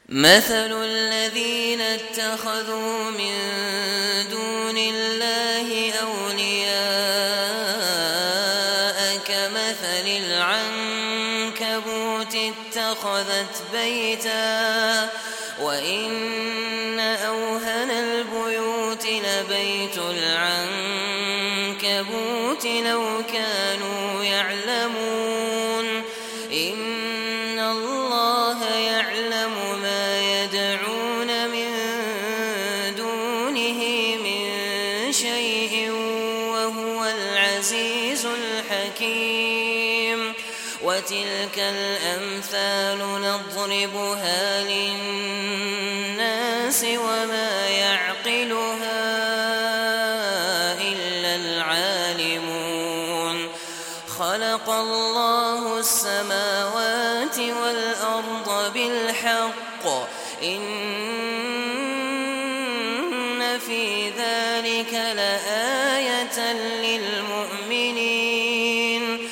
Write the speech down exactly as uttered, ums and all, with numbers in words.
مثل الذين اتخذوا من دون الله أولياء كمثل العنكبوت اتخذت بيتا وإن أوهن البيوت لبيت العنكبوت لو كانوا يعلمون إن الله يعلم ما يدعون من دونه من شيء وهو العزيز الحكيم وتلك الأمثال نضربها للناس وما يعقلها إلا العالمون خلق الله السماوات والأرض بالحق إن في ذلك لآية للمؤمنين